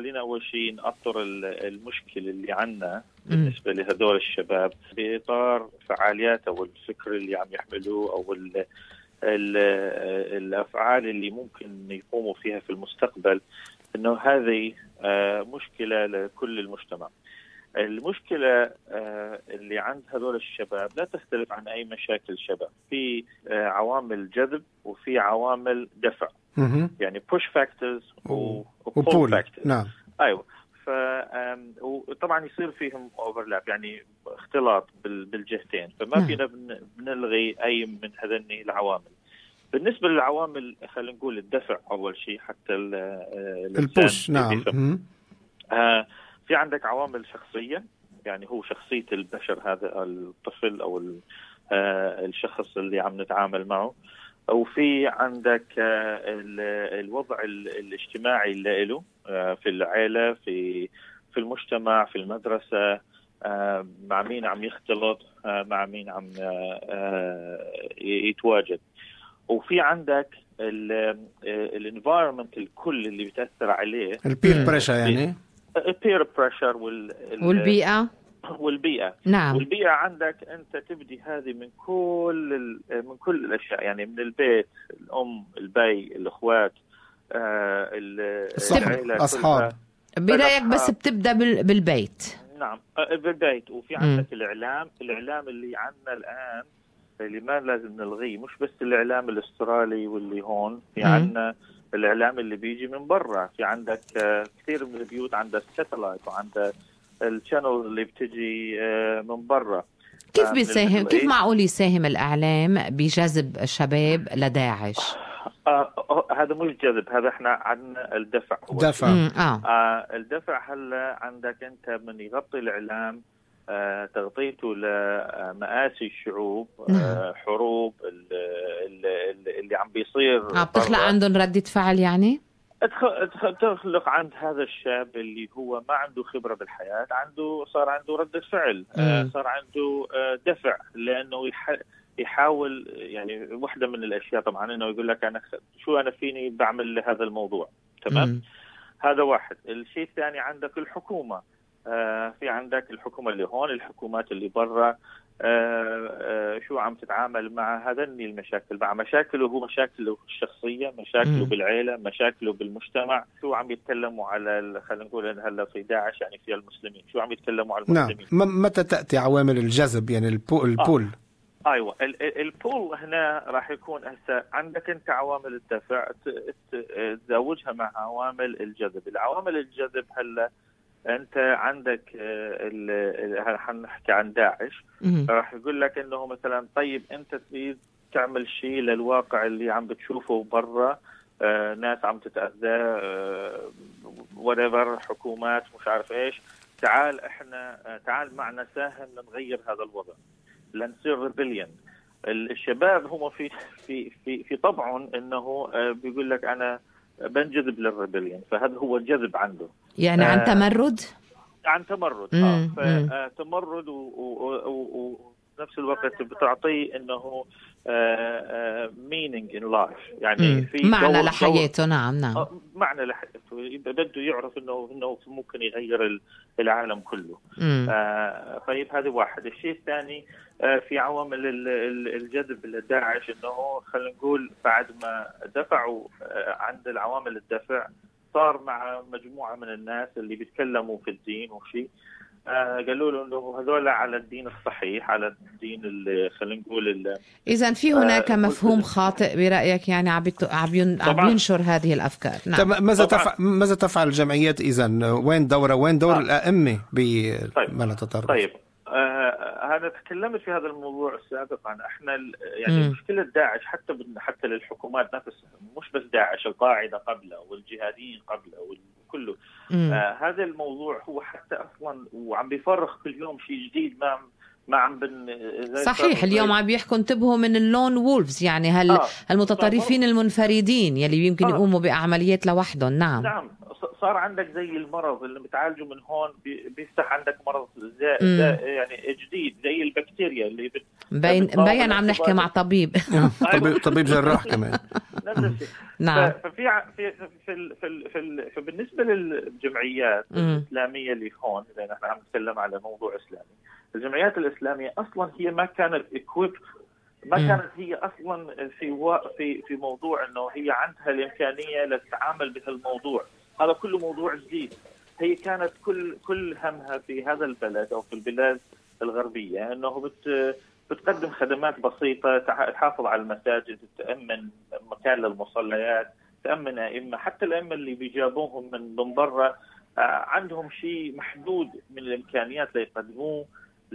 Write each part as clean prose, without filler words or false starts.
خلينا أول شيء نأطر المشكلة اللي عنا بالنسبة لهذول الشباب بإطار فعاليات أو الفكر اللي عم يحملوه أو الأفعال اللي ممكن يقوموا فيها في المستقبل، إنه هذه مشكلة لكل المجتمع. المشكلة اللي عند هذول الشباب لا تختلف عن أي مشاكل شباب، في عوامل جذب وفي عوامل دفع، يعني push factors و pull factors. نعم. أيوة. وطبعا يصير فيهم overlap، يعني اختلاط بالجهتين، فما فينا بنلغي أي من هذين العوامل. بالنسبة للعوامل خلينا نقول الدفع أول شيء، حتى البوش. نعم. في عندك عوامل شخصية، يعني هو شخصية البشر، هذا الطفل أو الشخص اللي عم نتعامل معه، وفي عندك الوضع الاجتماعي اللي له في العائلة، في المجتمع، في المدرسة، مع مين عم يختلط، مع مين عم يتواجد. وفي عندك الانفايرمنت الكل اللي بتأثر عليه، البير بريشر، يعني البير بريشر والبيئة. نعم. والبيئة عندك أنت تبدي هذه من كل الأشياء، يعني من البيت، الأم، البي، الأخوات، العائلة، أصحاب. برأيك بس بتبدأ بالبيت؟ نعم، بالبيت. وفي عندك الإعلام اللي عندنا الآن اللي ما لازم نلغيه، مش بس الإعلام الأسترالي واللي هون، في عندنا الإعلام اللي بيجي من برا. في عندك كثير من البيوت عندها الساتلايت وعندها الشانل اللي بتجي من برا. كيف بيساهم؟ كيف معقول يساهم الإعلام بجذب الشباب لداعش؟ هذا مش جذب، هذا احنا عندنا الدفع. الدفع هلا عندك انت من يغطي الإعلام تغطيته لمآسي الشعوب، حروب اللي عم بيصير، بتخلق عندهم ردة فعل، يعني تخلق عند هذا الشاب اللي هو ما عنده خبرة بالحياة، صار عنده ردة فعل، صار عنده دفع، لأنه يحاول. يعني واحدة من الأشياء طبعا إنه يقول لك أنا فيني بعمل لهذا الموضوع. تمام. هذا واحد. الشيء الثاني عندك الحكومة. في عندك الحكومة اللي هون، الحكومات اللي برا، شو عم تتعامل مع هذين المشاكل، مع مشاكله هو، مشاكله الشخصية، مشاكله بالعائلة، مشاكله بالمجتمع. شو عم يتكلموا على خلينا نقول هلا في داعش، يعني في المسلمين، شو عم يتكلموا على المسلمين. نعم. متى تأتي عوامل الجذب، يعني البول؟ ايوه، البول هنا راح يكون هسه عندك انت عوامل الدفع تزوجها مع عوامل الجذب. العوامل الجذب هلا انت عندك حنحكي عن داعش، راح يقول لك انه مثلا طيب انت تريد تعمل شيء للواقع اللي عم بتشوفه برا، ناس عم تتأذى، whatever، حكومات، مش عارف ايش، تعال معنا ساهم لنغير هذا الوضع، لنصير ريبليون. الشباب هم في طبعهم انه بيقول لك انا بنجذب للريبليون، فهذا هو الجذب عنده، يعني عن تمرد. تمرد ونفس الوقت بتعطيه انه meaning in life، يعني في معنى لحياته. نعم. معنى لحياته، بده يعرف انه ممكن يغير العالم كله. طيب هذا واحد. الشيء الثاني في عوامل الجذب لداعش، انه خلينا نقول بعد ما دفعوا عند العوامل الدفع، صار مع مجموعة من الناس اللي بيتكلموا في الدين وشيء، قالوا له انه هذول على الدين الصحيح، على الدين اللي خلينا نقول اذا في هناك مفهوم خاطئ برأيك، يعني عم ينشر هذه الافكار. نعم. ماذا تفعل الجمعيات اذا؟ وين دور الائمه بما نتطرق؟ طيب أنا تكلمت في هذا الموضوع سابقا. احنا يعني مشكلة داعش حتى للحكومات نفسها، مش بس داعش، القاعدة قبله والجهاديين قبله وكله. هذا الموضوع هو حتى أصلا وعم بيفرخ كل يوم شيء جديد. ما عم صحيح. اليوم عم بيحكوا انتبهوا من اللون وولفز، يعني المتطرفين المنفردين يلي يمكن يقوموا بأعمليات لوحدهم. نعم صار عندك زي المرض اللي بتعالجه من هون بيفتح عندك مرض يعني جديد زي البكتيريا اللي مبين عم نحكي مع طبيب طبيب جراح كمان. نعم. فبالنسبة للجمعيات الإسلامية اللي هون، لأن احنا عم نتكلم على موضوع إسلامي، الجمعيات الإسلامية أصلا هي ما كانت ما كانت هي أصلا في موضوع إنه هي عندها الإمكانية للتعامل بهالموضوع. هذا كله موضوع جديد. هي كانت كل همها في هذا البلد أو في البلاد الغربية إنه بتقدم خدمات بسيطة، تحافظ على المساجد، تأمن مكان للمصليات، تأمن أئمة، حتى الأئمة اللي بيجابوهم من برا عندهم شيء محدود من الإمكانيات اللي يقدموه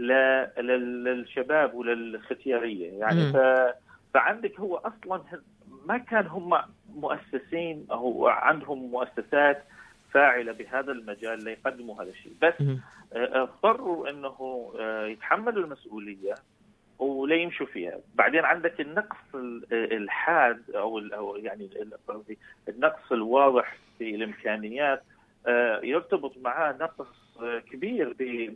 للشباب وللختيارية يعني. فعندك هو أصلا ما كان هم مؤسسين أو عندهم مؤسسات فاعلة بهذا المجال ليقدموا هذا الشيء، بس اضطروا أنه يتحملوا المسؤولية ولا يمشوا فيها. بعدين عندك النقص الحاد أو يعني النقص الواضح في الإمكانيات يرتبط معاه نقص كبير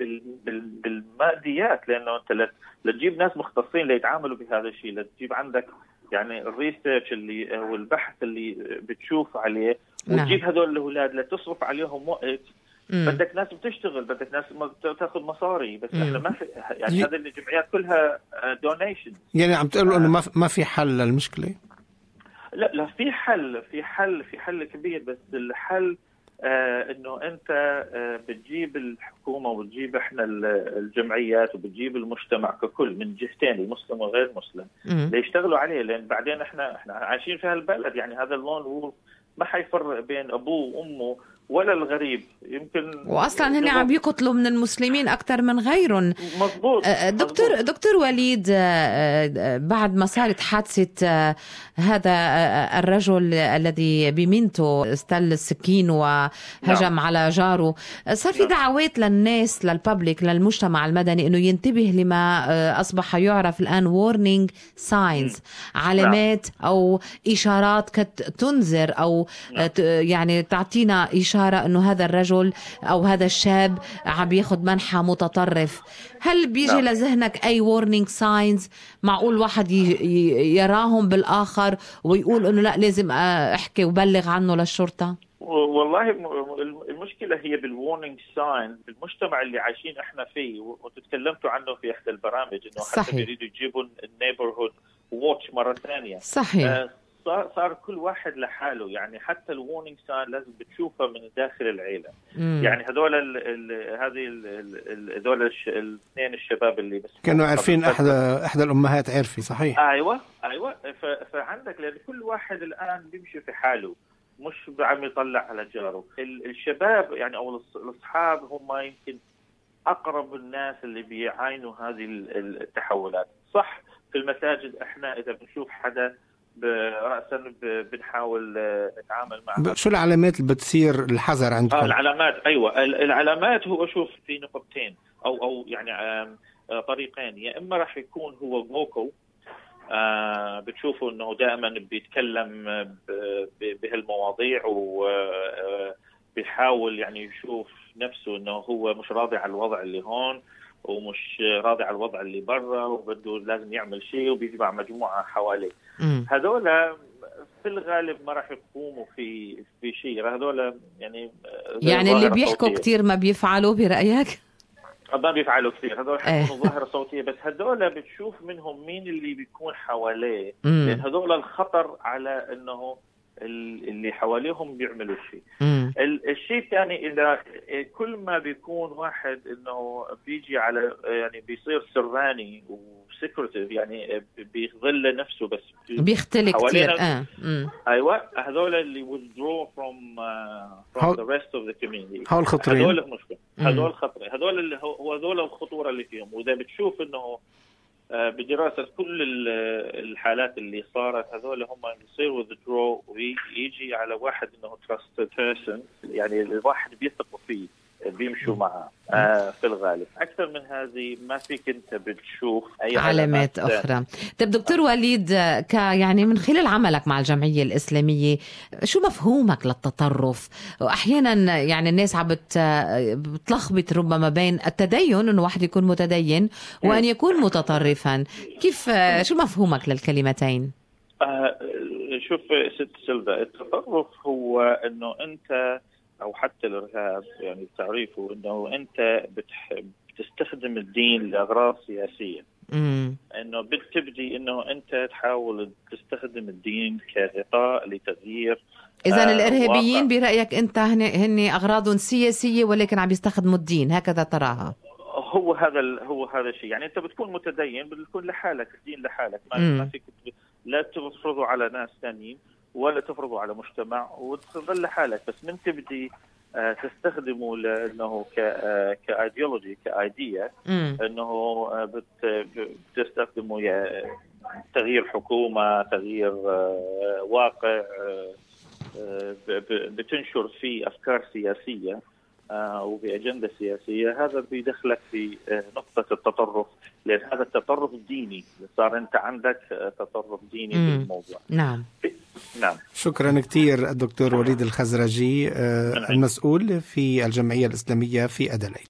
بالماديات، لأنه أنت لتجيب ناس مختصين ليتعاملوا بهذا الشيء، لتجيب عندك يعني الريسيرش اللي والبحث اللي بتشوف عليه، وتجيب هذول الأولاد لتصرف عليهم وقت. بدك ناس بتشتغل، بدك ناس تاخذ مصاري، بس احنا ما في يعني هذه الجمعيات كلها دونيشن. يعني عم تقولوا انه ما في حل للمشكله؟ لا في حل كبير، بس الحل انه انت بتجيب الحكومه وبتجيب احنا الجمعيات وبتجيب المجتمع ككل من جهتين، المسلم وغير المسلم، ليشتغلوا عليه. لان بعدين احنا عايشين في هالبلد، يعني هذا اللون وولف ما حيفرق بين ابوه وامه ولا الغريب. يمكن واصلا هن عم يقتلوا من المسلمين اكثر من غيرهم. مزبوط. دكتور وليد، بعد ما صارت حادثه هذا الرجل الذي بمنته استل السكين وهجم على جاره، صار في دعوات للناس، للببليك، للمجتمع المدني انه ينتبه لما اصبح يعرف الان warning signs، علامات او اشارات تنذر او يعني تعطينا إشارة أنه هذا الرجل أو هذا الشاب عم ياخد منحى متطرف. هل بيجي لذهنك أي warning signs معقول واحد يراهم بالآخر ويقول أنه لا لازم أحكي وبلغ عنه للشرطة؟ والله المشكلة هي بالwarning signs بالمجتمع اللي عايشين احنا فيه، وتتكلمتوا عنه في إحدى البرامج أنه حتى بيريدوا يجيبوا النيبرهود واتش مرة ثانية. صحيح. صار كل واحد لحاله، يعني حتى الوارنينج ساين لازم بتشوفها من داخل العيلة. يعني هذول هذول الاثنين الشباب اللي بس كانوا عارفين، احدى الامهات عارفه. صحيح. ايوه فعندك لان كل واحد الان بيمشي في حاله، مش عم يطلع على جاره. الشباب يعني او الاصحاب هم يمكن اقرب الناس اللي بيعاينوا هذه التحولات. صح في المساجد احنا اذا بنشوف حدا رأسا بنحاول نتعامل معه. شو العلامات اللي بتصير الحذر عندكم؟ العلامات العلامات هو شوف في نقطتين او يعني طريقين. يا اما راح يكون هو فوكال، بتشوفوا انه دائما بيتكلم بهالمواضيع وبيحاول يعني يشوف نفسه انه هو مش راضي على الوضع اللي هون ومش راضي على الوضع اللي برا وبده لازم يعمل شيء وبيجمع مجموعة حواليه. هذول في الغالب ما راح يقوموا في شيء. هذول يعني اللي بيحكوا كتير ما بيفعلوا برأيك؟ ما بيفعلوا كثير. هذول حيكونوا ظاهرة صوتية، بس هذول بتشوف منهم مين اللي بيكون حواليه، لأن هذول الخطر على إنه اللي حواليهم بيعملوا شيء. الشيء الثاني إذا كل ما بيكون واحد إنه بيجي على يعني بيصير سراني وسكرتيف، يعني بيظل نفسه بس بيختلق كثير. أيوة هذول اللي withdraw from the rest of the community. هذول خطرين. هذول مشكلة. هذول خطرين. هذول اللي هذول الخطورة اللي فيهم. وإذا بتشوف إنه بدراسة كل الحالات اللي صارت، هذول هم يصيروا withdraw ويجي على واحد إنه trusted person، يعني الواحد بيثق فيه بيمشوا معها في الغالب. أكثر من هذه ما فيك أنت بتشوف أي علامات أخرى. طيب دكتور وليد، يعني من خلال عملك مع الجمعية الإسلامية، شو مفهومك للتطرف؟ وأحيانا يعني الناس بتلخبط ربما بين التدين، إنه واحد يكون متدين، وأن يكون متطرفا. كيف شو مفهومك للكلمتين؟ شوف ست سيلفا، التطرف هو إنه أنت أو حتى الإرهاب يعني تعريفه إنه أنت بتستخدم الدين لأغراض سياسية. إنه بتبدي إنه أنت تحاول تستخدم الدين كغطاء لتغيير. إذن الإرهابيين برأيك أنت هن أغراض سياسية ولكن عم يستخدموا الدين، هكذا تراها؟ هو هذا الشيء. يعني أنت بتكون متدين، بتكون لحالك، الدين لحالك، ما فيك لا تفرضه على ناس ثانيين ولا تفرضه على مجتمع وتظل لحالك. بس من تبدي تستخدمه لأنه كايديولوجي، كايديا، أنه بتستخدمه تغيير حكومة، تغيير واقع، بتنشر فيه أفكار سياسية وبأجندة سياسية. هذا بيدخلك في نقطة التطرف، لأن هذا التطرف الديني صار أنت عندك تطرف ديني في الموضوع. نعم. شكرا كثير الدكتور وليد الخزرجي، المسؤول في الجمعية الإسلامية في أدليد.